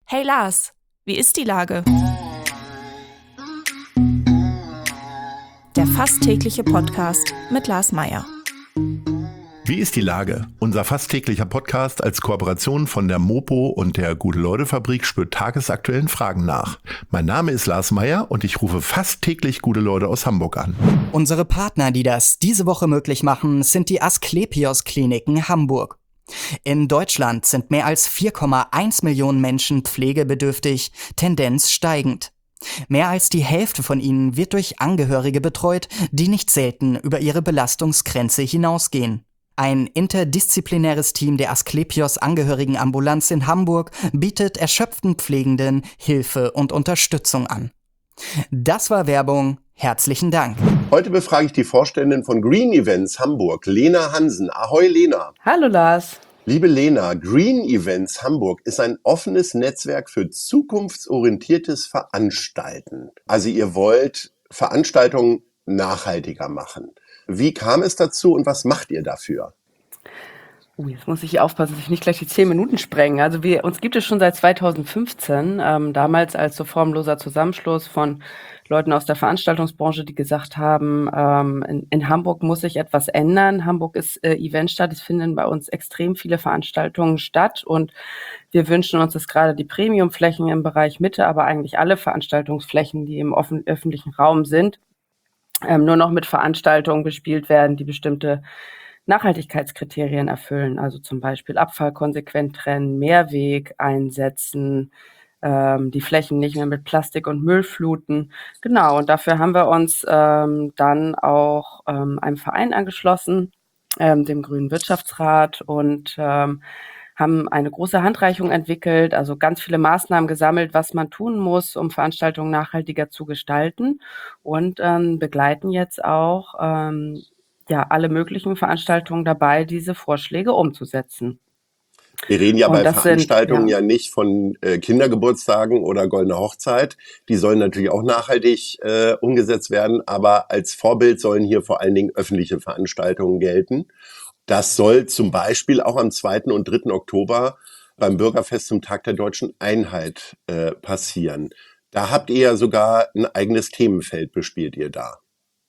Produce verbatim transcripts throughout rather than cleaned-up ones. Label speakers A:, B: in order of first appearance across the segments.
A: Hey Lars, wie ist die Lage? Der fast tägliche Podcast mit Lars Meyer.
B: Wie ist die Lage? Unser fast täglicher Podcast als Kooperation von der Mopo und der Gute-Leute-Fabrik spürt tagesaktuellen Fragen nach. Mein Name ist Lars Meyer und ich rufe fast täglich gute Leute aus Hamburg an.
C: Unsere Partner, die das diese Woche möglich machen, sind die Asklepios-Kliniken Hamburg. In Deutschland sind mehr als vier Komma eins Millionen Menschen pflegebedürftig, Tendenz steigend. Mehr als die Hälfte von ihnen wird durch Angehörige betreut, die nicht selten über ihre Belastungsgrenze hinausgehen. Ein interdisziplinäres Team der Asklepios-Angehörigenambulanz in Hamburg bietet erschöpften Pflegenden Hilfe und Unterstützung an. Das war Werbung. Herzlichen Dank.
D: Heute befrage ich die Vorständin von Green Events Hamburg, Lena Hansen. Ahoi, Lena.
E: Hallo, Lars.
D: Liebe Lena, Green Events Hamburg ist ein offenes Netzwerk für zukunftsorientiertes Veranstalten. Also ihr wollt Veranstaltungen nachhaltiger machen. Wie kam es dazu und was macht ihr dafür?
E: Uh, jetzt muss ich aufpassen, dass ich nicht gleich die zehn Minuten sprenge. Also wir, uns gibt es schon seit zweitausendfünfzehn, ähm, damals als so formloser Zusammenschluss von Leuten aus der Veranstaltungsbranche, die gesagt haben, ähm, in, in Hamburg muss sich etwas ändern. Hamburg ist äh, Eventstadt, es finden bei uns extrem viele Veranstaltungen statt und wir wünschen uns, dass gerade die Premiumflächen im Bereich Mitte, aber eigentlich alle Veranstaltungsflächen, die im offen, öffentlichen Raum sind, ähm, nur noch mit Veranstaltungen bespielt werden, die bestimmte Nachhaltigkeitskriterien erfüllen, also zum Beispiel Abfall konsequent trennen, Mehrweg einsetzen, ähm, die Flächen nicht mehr mit Plastik und Müll fluten. Genau, und dafür haben wir uns ähm, dann auch ähm, einem Verein angeschlossen, ähm, dem Grünen Wirtschaftsrat, und ähm, haben eine große Handreichung entwickelt, also ganz viele Maßnahmen gesammelt, was man tun muss, um Veranstaltungen nachhaltiger zu gestalten, und ähm, begleiten jetzt auch ähm, ja, alle möglichen Veranstaltungen dabei, diese Vorschläge umzusetzen.
D: Wir reden ja
E: Und
D: bei
E: das sind,
D: Veranstaltungen
E: ja.
D: ja nicht von äh, Kindergeburtstagen oder Goldene Hochzeit. Die sollen natürlich auch nachhaltig äh, umgesetzt werden, aber als Vorbild sollen hier vor allen Dingen öffentliche Veranstaltungen gelten. Das soll zum Beispiel auch am zweiten und dritten Oktober beim Bürgerfest zum Tag der Deutschen Einheit äh, passieren. Da habt ihr ja sogar ein eigenes Themenfeld, bespielt ihr da.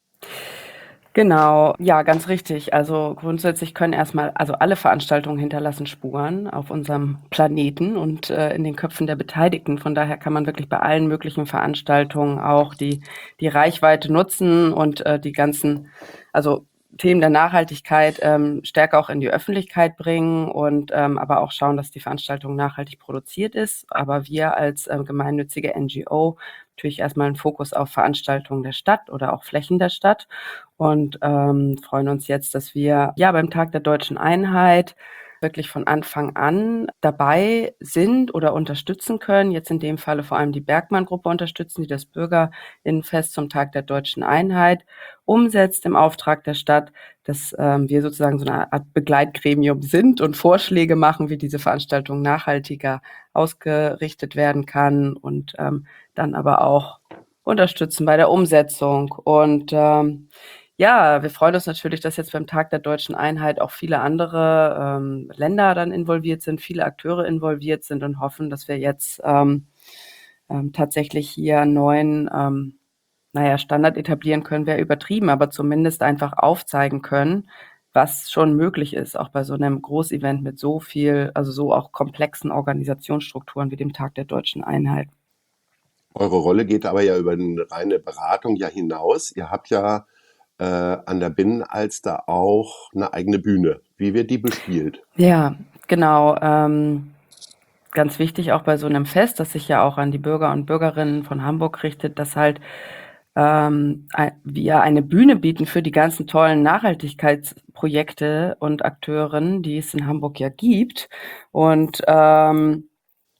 E: Genau, ja, ganz richtig. Also grundsätzlich können erstmal, also alle Veranstaltungen hinterlassen Spuren auf unserem Planeten und äh, in den Köpfen der Beteiligten. Von daher kann man wirklich bei allen möglichen Veranstaltungen auch die, die Reichweite nutzen und äh, die ganzen, also Themen der Nachhaltigkeit ähm, stärker auch in die Öffentlichkeit bringen und ähm, aber auch schauen, dass die Veranstaltung nachhaltig produziert ist. Aber wir als äh, gemeinnützige N G O natürlich erstmal einen Fokus auf Veranstaltungen der Stadt oder auch Flächen der Stadt und ähm, freuen uns jetzt, dass wir ja beim Tag der Deutschen Einheit wirklich von Anfang an dabei sind oder unterstützen können. Jetzt in dem Falle vor allem die Bergmann-Gruppe unterstützen, die das Bürgerinnenfest zum Tag der Deutschen Einheit umsetzt im Auftrag der Stadt, dass ähm, wir sozusagen so eine Art Begleitgremium sind und Vorschläge machen, wie diese Veranstaltung nachhaltiger ausgerichtet werden kann und ähm, dann aber auch unterstützen bei der Umsetzung. Und ähm, ja, wir freuen uns natürlich, dass jetzt beim Tag der Deutschen Einheit auch viele andere ähm, Länder dann involviert sind, viele Akteure involviert sind und hoffen, dass wir jetzt ähm, ähm, tatsächlich hier einen neuen ähm, naja, Standard etablieren können, wäre übertrieben, aber zumindest einfach aufzeigen können, was schon möglich ist, auch bei so einem Großevent mit so viel, also so auch komplexen Organisationsstrukturen wie dem Tag der Deutschen Einheit.
D: Eure Rolle geht aber ja über eine reine Beratung ja hinaus. Ihr habt ja äh, an der Binnenalster auch eine eigene Bühne. Wie wird die bespielt?
E: Ja, genau. Ähm, ganz wichtig auch bei so einem Fest, das sich ja auch an die Bürger und Bürgerinnen von Hamburg richtet, dass halt ähm, ein- wir eine Bühne bieten für die ganzen tollen Nachhaltigkeitsprojekte und Akteurinnen, die es in Hamburg ja gibt. Und ähm,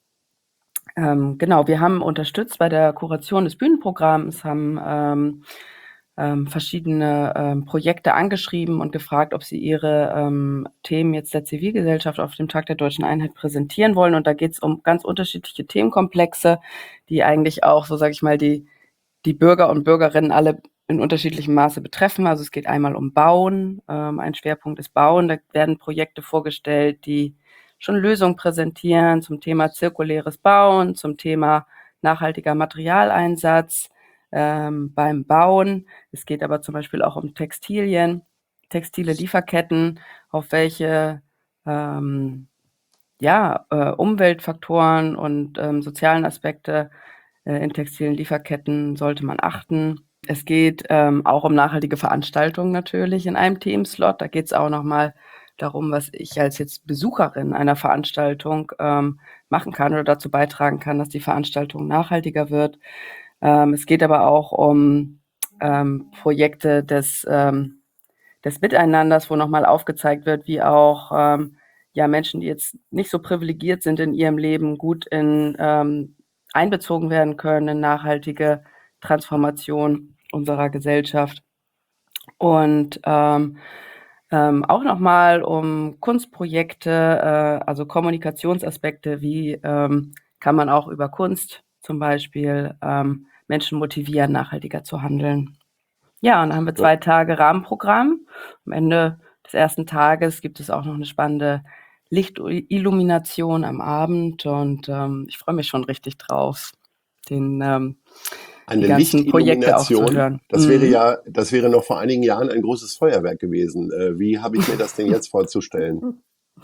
E: ähm, genau, wir haben unterstützt bei der Kuration des Bühnenprogramms, haben ähm, ähm, verschiedene ähm, Projekte angeschrieben und gefragt, ob sie ihre ähm, Themen jetzt der Zivilgesellschaft auf dem Tag der Deutschen Einheit präsentieren wollen. Und da geht es um ganz unterschiedliche Themenkomplexe, die eigentlich auch, so sage ich mal, die, die Bürger und Bürgerinnen alle in unterschiedlichem Maße betreffen. Also es geht einmal um Bauen, ähm, ein Schwerpunkt ist Bauen. Da werden Projekte vorgestellt, die schon Lösungen präsentieren zum Thema zirkuläres Bauen, zum Thema nachhaltiger Materialeinsatz ähm, beim Bauen. Es geht aber zum Beispiel auch um Textilien, textile Lieferketten, auf welche ähm, ja, äh, Umweltfaktoren und ähm, sozialen Aspekte äh, in textilen Lieferketten sollte man achten. Es geht ähm, auch um nachhaltige Veranstaltungen natürlich in einem Themenslot. Da geht es auch nochmal darum, was ich als jetzt Besucherin einer Veranstaltung ähm, machen kann oder dazu beitragen kann, dass die Veranstaltung nachhaltiger wird. Ähm, es geht aber auch um ähm, Projekte des, ähm, des Miteinanders, wo nochmal aufgezeigt wird, wie auch ähm, ja, Menschen, die jetzt nicht so privilegiert sind in ihrem Leben, gut in, ähm, einbezogen werden können in nachhaltige Transformation unserer Gesellschaft. Und ähm, ähm, auch nochmal um Kunstprojekte, äh, also Kommunikationsaspekte, wie ähm, kann man auch über Kunst zum Beispiel ähm, Menschen motivieren, nachhaltiger zu handeln. Ja, und dann haben wir zwei Tage Rahmenprogramm. Am Ende des ersten Tages gibt es auch noch eine spannende Lichtillumination am Abend und ähm, ich freue mich schon richtig drauf, den, ähm, die
D: Eine
E: ganzen Projekte auch zu
D: Lichtillumination,
E: hören.
D: das wäre
E: Mhm.
D: ja, das wäre noch vor einigen Jahren ein großes Feuerwerk gewesen. Äh, Wie habe ich mir das denn jetzt vorzustellen?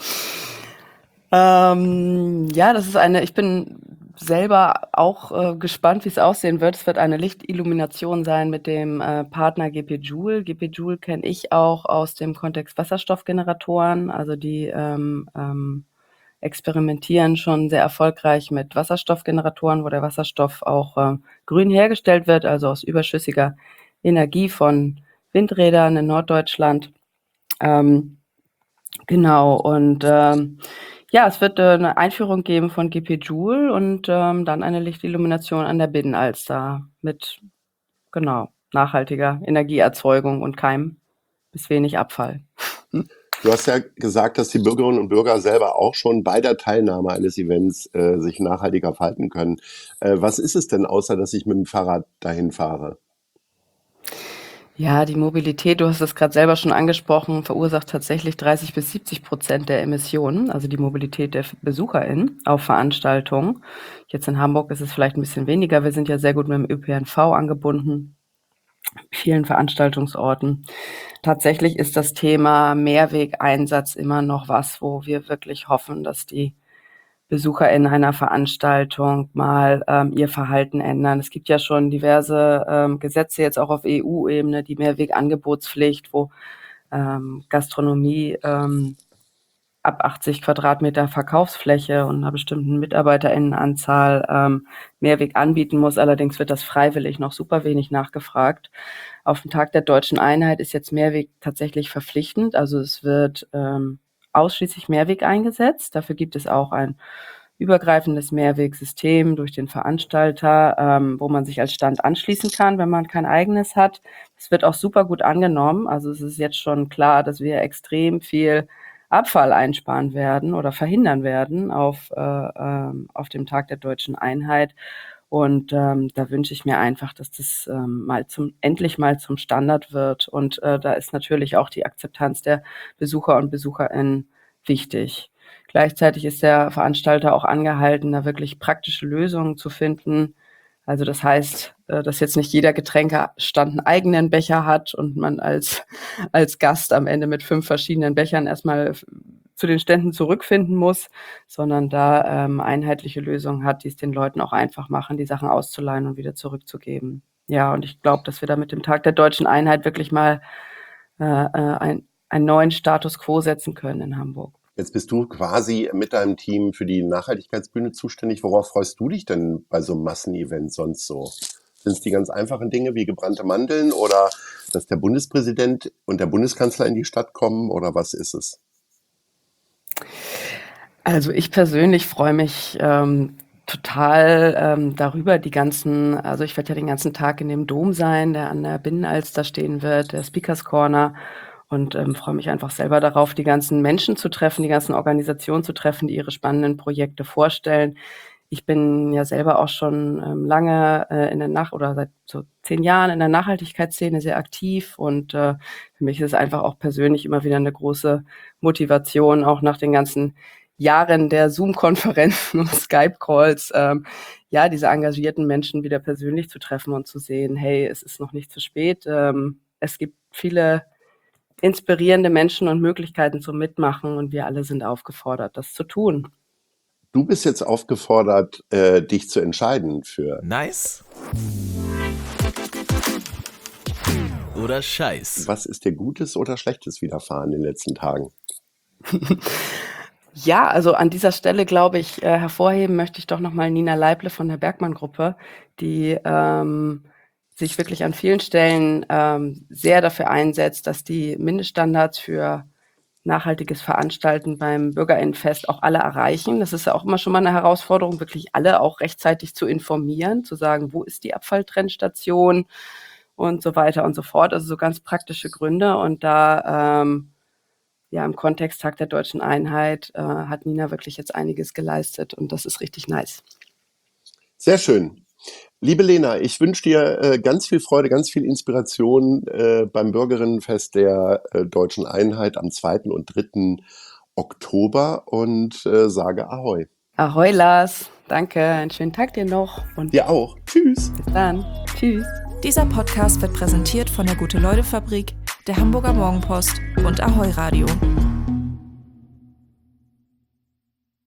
E: Ähm, ja, das ist eine, ich bin selber auch äh, gespannt, wie es aussehen wird. Es wird eine Lichtillumination sein mit dem äh, Partner G P Joule. G P Joule kenne ich auch aus dem Kontext Wasserstoffgeneratoren. Also die ähm, ähm, experimentieren schon sehr erfolgreich mit Wasserstoffgeneratoren, wo der Wasserstoff auch äh, grün hergestellt wird, also aus überschüssiger Energie von Windrädern in Norddeutschland. Ähm, Genau, und ähm, ja, es wird äh, eine Einführung geben von G P Joule und ähm, dann eine Lichtillumination an der Binnenalster mit, genau, nachhaltiger Energieerzeugung und kein bis wenig Abfall.
D: Du hast ja gesagt, dass die Bürgerinnen und Bürger selber auch schon bei der Teilnahme eines Events äh, sich nachhaltiger verhalten können. Äh, was ist es denn, außer dass ich mit dem Fahrrad dahin fahre?
E: Ja, die Mobilität, du hast es gerade selber schon angesprochen, verursacht tatsächlich dreißig bis siebzig Prozent der Emissionen, also die Mobilität der BesucherInnen auf Veranstaltungen. Jetzt in Hamburg ist es vielleicht ein bisschen weniger. Wir sind ja sehr gut mit dem Ö P N V angebunden, vielen Veranstaltungsorten. Tatsächlich ist das Thema Mehrwegeinsatz immer noch was, wo wir wirklich hoffen, dass die BesucherInnen einer Veranstaltung mal ähm, ihr Verhalten ändern. Es gibt ja schon diverse ähm, Gesetze jetzt auch auf E U-Ebene, die Mehrwegangebotspflicht, wo ähm, Gastronomie ähm, ab achtzig Quadratmeter Verkaufsfläche und einer bestimmten MitarbeiterInnenanzahl ähm, Mehrweg anbieten muss. Allerdings wird das freiwillig noch super wenig nachgefragt. Auf dem Tag der Deutschen Einheit ist jetzt Mehrweg tatsächlich verpflichtend. Also es wird ähm, ausschließlich Mehrweg eingesetzt. Dafür gibt es auch ein übergreifendes Mehrwegsystem durch den Veranstalter, ähm, wo man sich als Stand anschließen kann, wenn man kein eigenes hat. Es wird auch super gut angenommen. Also es ist jetzt schon klar, dass wir extrem viel Abfall einsparen werden oder verhindern werden auf, äh, ähm, auf dem Tag der Deutschen Einheit. Und ähm, da wünsche ich mir einfach, dass das ähm, mal zum, endlich mal zum Standard wird. Und äh, da ist natürlich auch die Akzeptanz der Besucher und BesucherInnen wichtig. Gleichzeitig ist der Veranstalter auch angehalten, da wirklich praktische Lösungen zu finden. Also das heißt, äh, dass jetzt nicht jeder Getränkestand einen eigenen Becher hat und man als, als Gast am Ende mit fünf verschiedenen Bechern erstmal zu den Ständen zurückfinden muss, sondern da ähm, einheitliche Lösungen hat, die es den Leuten auch einfach machen, die Sachen auszuleihen und wieder zurückzugeben. Ja, und ich glaube, dass wir da mit dem Tag der Deutschen Einheit wirklich mal äh, äh, ein, einen neuen Status quo setzen können in Hamburg.
D: Jetzt bist du quasi mit deinem Team für die Nachhaltigkeitsbühne zuständig. Worauf freust du dich denn bei so einem Massenevent sonst so? Sind es die ganz einfachen Dinge wie gebrannte Mandeln oder dass der Bundespräsident und der Bundeskanzler in die Stadt kommen oder was ist es?
E: Also ich persönlich freue mich ähm, total ähm, darüber, die ganzen, also ich werde ja den ganzen Tag in dem Dom sein, der an der Binnenalster stehen wird, der Speakers Corner, und ähm, freue mich einfach selber darauf, die ganzen Menschen zu treffen, die ganzen Organisationen zu treffen, die ihre spannenden Projekte vorstellen. Ich bin ja selber auch schon ähm, lange äh, in der Nach- oder seit so zehn Jahren in der Nachhaltigkeitsszene sehr aktiv und äh, für mich ist es einfach auch persönlich immer wieder eine große Motivation, auch nach den ganzen Jahren der Zoom-Konferenzen und Skype-Calls, ähm, ja, diese engagierten Menschen wieder persönlich zu treffen und zu sehen, hey, es ist noch nicht zu spät. Ähm, es gibt viele inspirierende Menschen und Möglichkeiten zum Mitmachen und wir alle sind aufgefordert, das zu tun.
D: Du bist jetzt aufgefordert, äh, dich zu entscheiden für
F: Nice oder Scheiß.
D: Was ist dir Gutes oder Schlechtes widerfahren in den letzten Tagen?
E: Ja, also an dieser Stelle, glaube ich, äh, hervorheben möchte ich doch nochmal Nina Leible von der Bergmann-Gruppe, die ähm, sich wirklich an vielen Stellen ähm, sehr dafür einsetzt, dass die Mindeststandards für nachhaltiges Veranstalten beim Bürgerinnenfest auch alle erreichen. Das ist ja auch immer schon mal eine Herausforderung, wirklich alle auch rechtzeitig zu informieren, zu sagen, wo ist die Abfalltrennstation und so weiter und so fort. Also so ganz praktische Gründe. Und da ähm, ja im Kontext Tag der Deutschen Einheit äh, hat Nina wirklich jetzt einiges geleistet und das ist richtig nice.
D: Sehr schön. Liebe Lena, ich wünsche dir äh, ganz viel Freude, ganz viel Inspiration äh, beim Bürgerinnenfest der äh, Deutschen Einheit am zweiten und dritten Oktober und äh, sage Ahoi.
E: Ahoi Lars, danke, einen schönen Tag dir noch und
D: dir auch. Tschüss.
E: Bis dann. Tschüss.
A: Dieser Podcast wird präsentiert von der Gute-Leute-Fabrik, der Hamburger Morgenpost und Ahoi Radio.